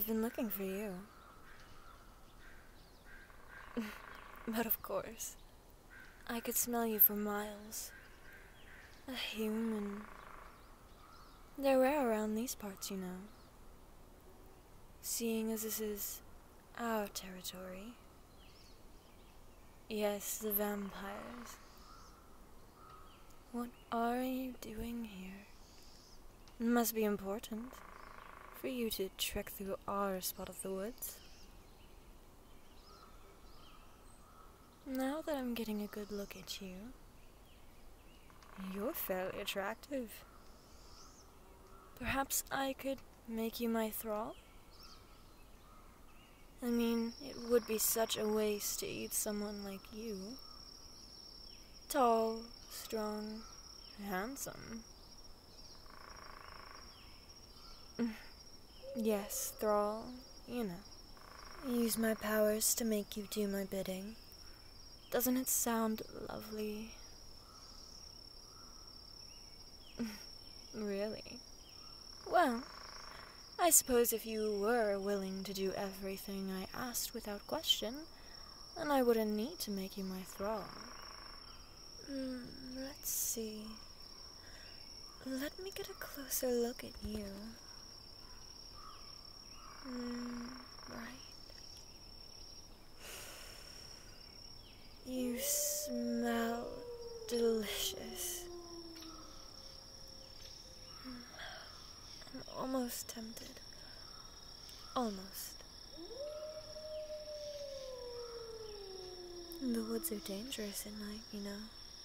been looking for you. But of course, I could smell you for miles. A human. They're rare around these parts, you know. Seeing as this is our territory. Yes, the vampires. What are you doing here? It must be important for you to trek through our spot of the woods. Now that I'm getting a good look at you, you're fairly attractive. Perhaps I could make you my thrall? I mean, it would be such a waste to eat someone like you. Tall, strong, handsome. Yes, thrall, you know. Use my powers to make you do my bidding. Doesn't it sound lovely? Really? Well, I suppose if you were willing to do everything I asked without question, then I wouldn't need to make you my thrall. Let's see. Let me get a closer look at you. Right. You smell delicious. I'm almost tempted. Almost. The woods are dangerous at night, you know.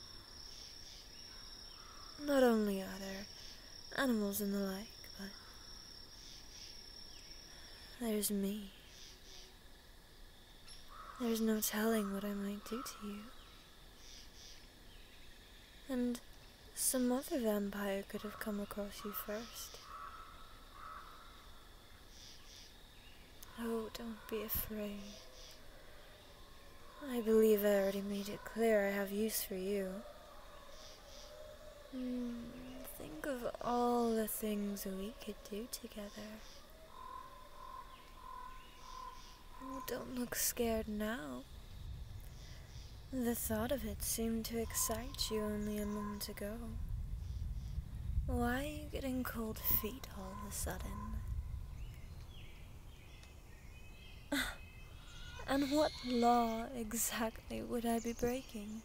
Not only are there animals and the like, but there's me. There's no telling what I might do to you. And some other vampire could have come across you first. Oh, don't be afraid. I believe I already made it clear I have use for you. Think of all the things we could do together. Oh, don't look scared now. The thought of it seemed to excite you only a moment ago. Why are you getting cold feet all of a sudden? And what law exactly would I be breaking?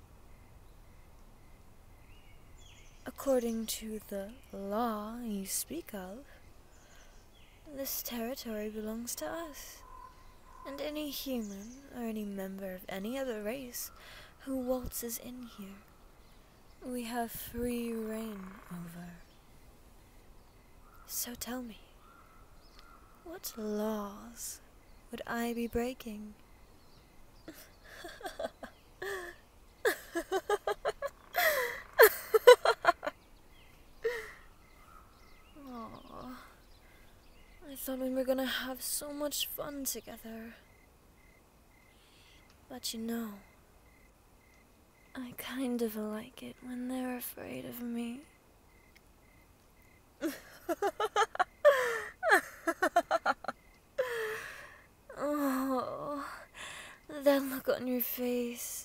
According to the law you speak of, this territory belongs to us, and any human or any member of any other race who waltzes in here, we have free reign over. So tell me, what laws would I be breaking? Aww. I thought we were gonna have so much fun together. But you know, I kind of like it when they're afraid of me. Oh, that look on your face.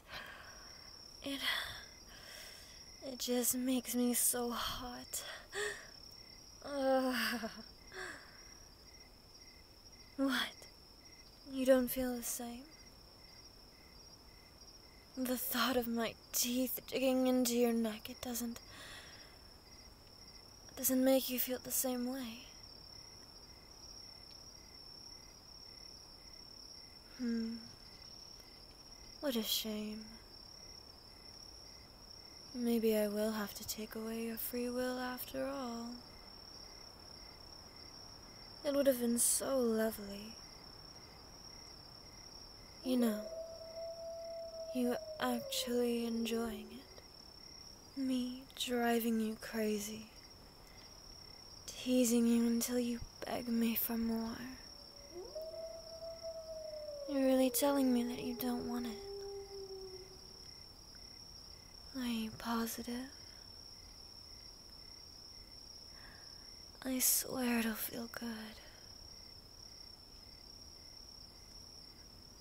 It just makes me so hot. What? You don't feel the same? The thought of my teeth digging into your neck, it doesn't make you feel the same way. What a shame. Maybe I will have to take away your free will after all. It would have been so lovely. You know, you actually enjoying it. Me driving you crazy. Teasing you until you beg me for more. You're really telling me that you don't want it. Are you positive? I swear it'll feel good.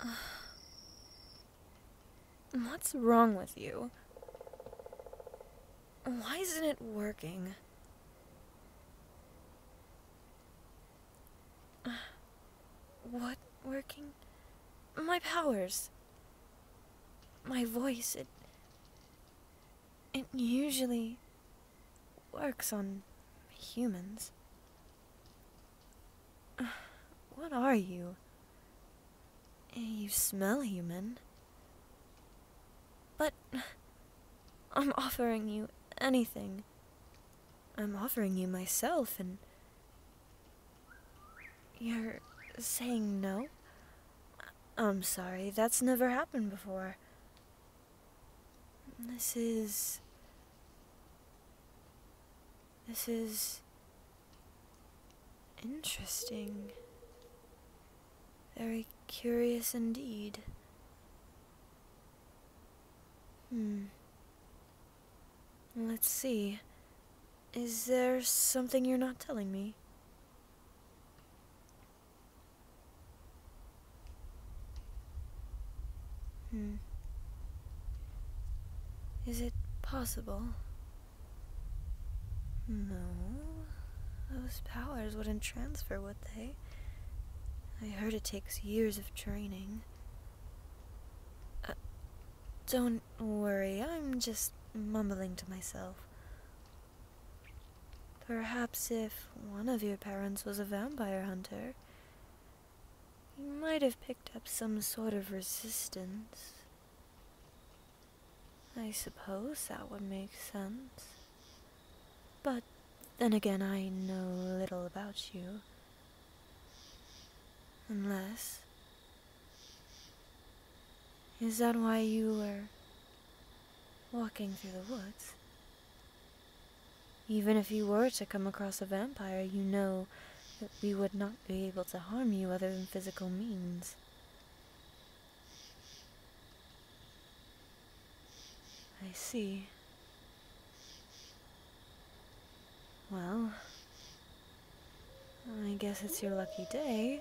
What's wrong with you? Why isn't it working? What working? My powers. My voice, it usually works on humans. What are you? You smell human. But I'm offering you anything. I'm offering you myself, and you're saying no? I'm sorry, that's never happened before. This is interesting. Very curious indeed. Let's see. Is there something you're not telling me? Is it possible? No. Those powers wouldn't transfer, would they? I heard it takes years of training. Don't worry, I'm just mumbling to myself. Perhaps if one of your parents was a vampire hunter, he might have picked up some sort of resistance. I suppose that would make sense. But then again, I know little about you. Unless... Is that why you were walking through the woods? Even if you were to come across a vampire, you know that we would not be able to harm you other than physical means. I see. Well, I guess it's your lucky day.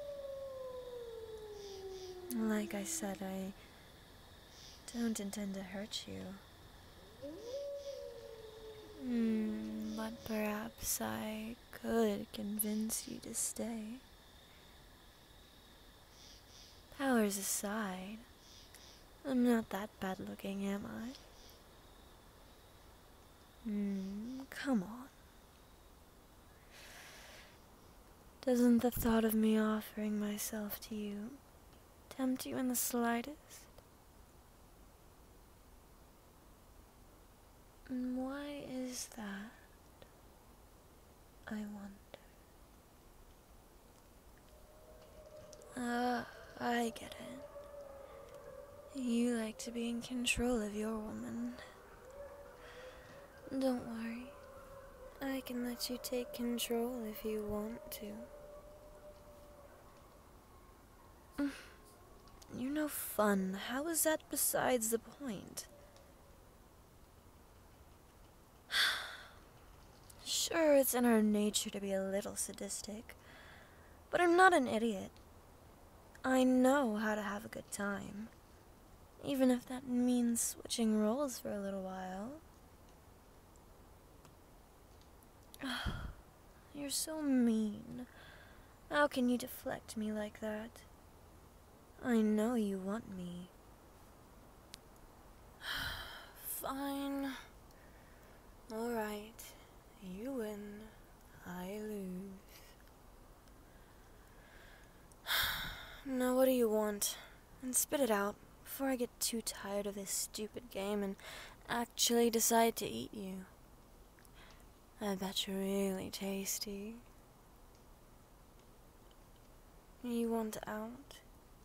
Like I said, I don't intend to hurt you. But perhaps I could convince you to stay. Powers aside, I'm not that bad looking, am I? Come on. Doesn't the thought of me offering myself to you tempt you in the slightest? And why is that, I wonder? I get it. You like to be in control of your woman. Don't worry. I can let you take control if you want to. You're no fun. How is that besides the point? Sure, it's in our nature to be a little sadistic, but I'm not an idiot. I know how to have a good time, even if that means switching roles for a little while. You're so mean. How can you deflect me like that? I know you want me. Fine. Alright. You win. I lose. Now what do you want? And spit it out before I get too tired of this stupid game and actually decide to eat you. I bet you're really tasty. You want out?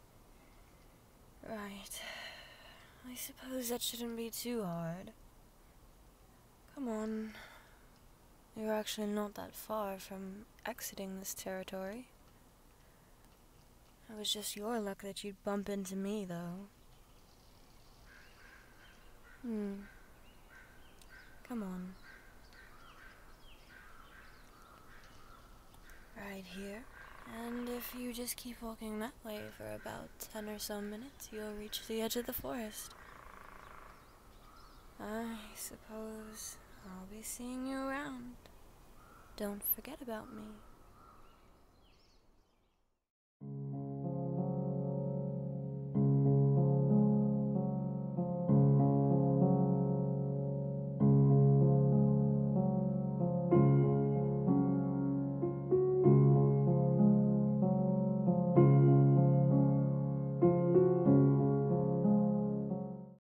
Right. I suppose that shouldn't be too hard. Come on. You're actually not that far from exiting this territory. It was just your luck that you'd bump into me, though. Come on. Right here. And if you just keep walking that way for about 10 or so minutes, you'll reach the edge of the forest. I suppose I'll be seeing you around. Don't forget about me.